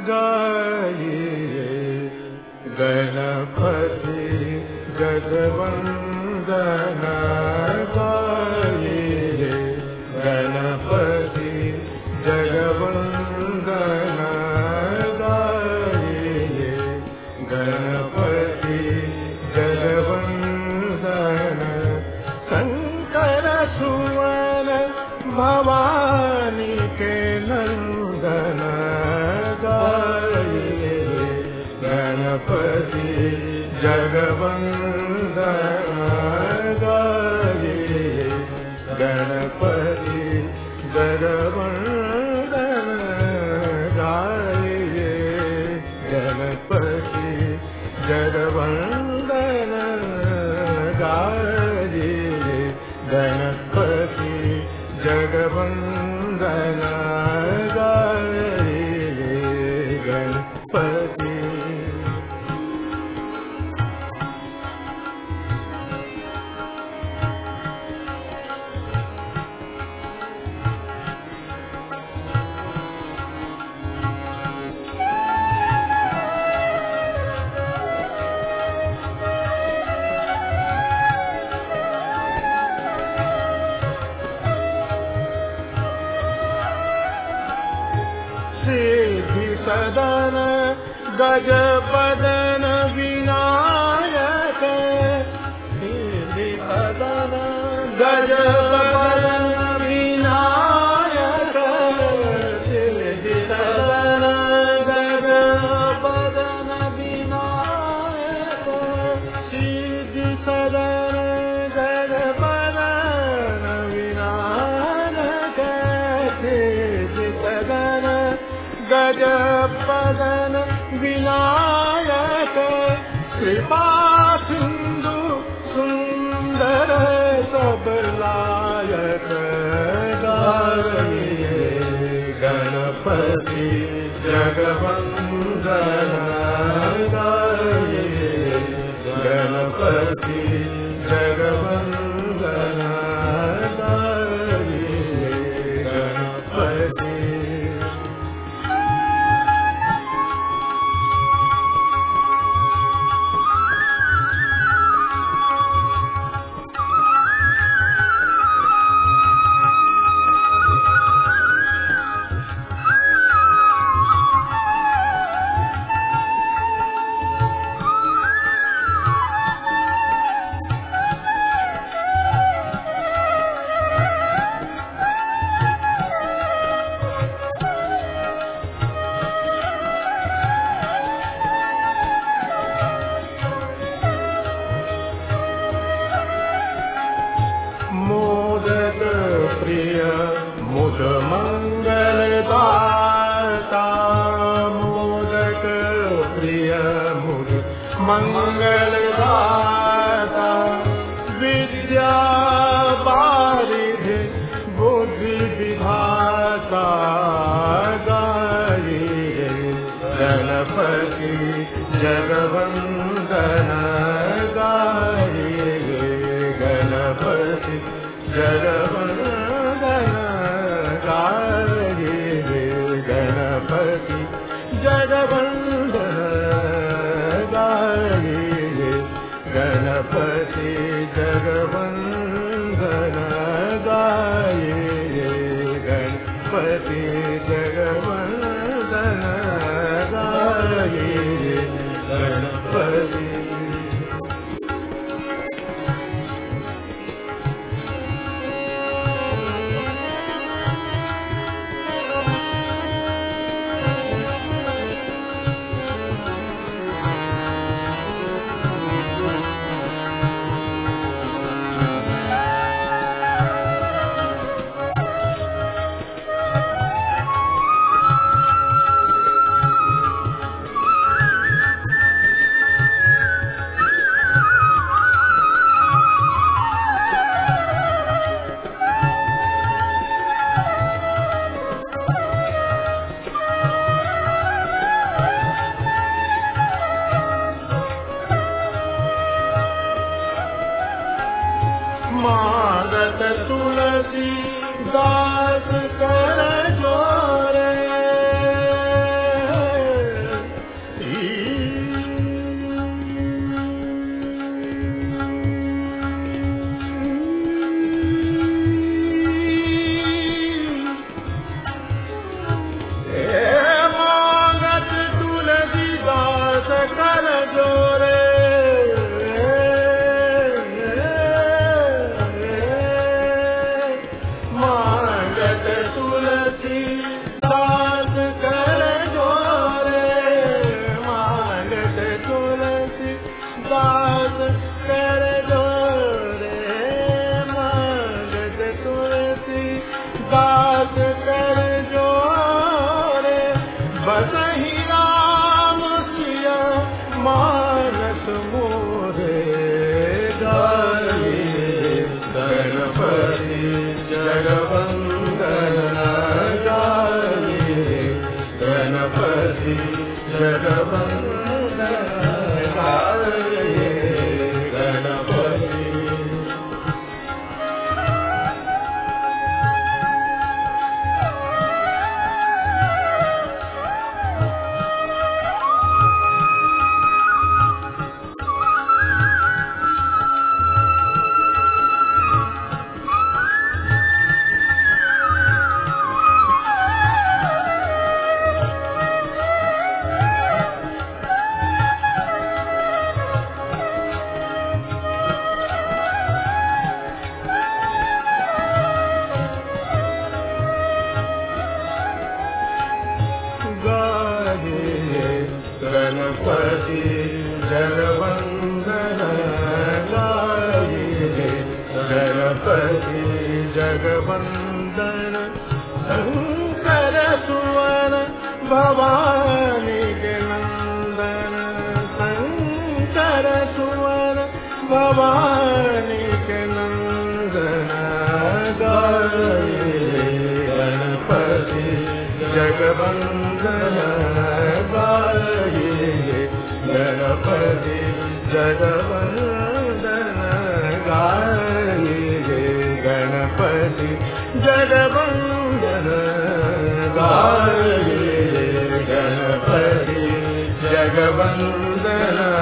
गाइए गणपति जगवंदन गाइए गणपति जगवंदन गाइए गणपति जगवंदन शंकर सुवन भवानी के नंदन गाइए गणपति जगवंदन गाइए गणपति जगवंदन गाइए गणपति जगवंदन गाइए गणपति जगवंदन गाइए गणपति। सिद्धि सदन गजपदन विनायक सिद्धि सदन गजपदन विनायक सिद्धि सदन गजपदन विनायक सिद्धि सदन गजपदन विनायक सिद्धि सदन गजपदन विनायक कृपा सिंधु सुंदर सबलायक गाइए गणपति जगवंदन गाइए गणपति जगवंदन गाइए गणपति। मोदक प्रिय मुद मंगलदाता मोदक प्रिय मुद मंगलदाता विद्या वारिधि बुद्धि विधाता गाइए गणपति जगवंदन गाइए गणपति जगवंदन गाइए गणपति जगवंदन गाइए गणपति जगवंदन गाइए गणपति जगवंदन गाइए गणपति। मागत तुलसी दास कर जोरे जगवंदन शंकर सुवन भवानी के नंदन शंकर सुवन भवानी के नंदन गाये गणपति जगवंदन गाये गणपति जगवंदन गाये गणपति जगवंदन गाये गणपति जगवंदन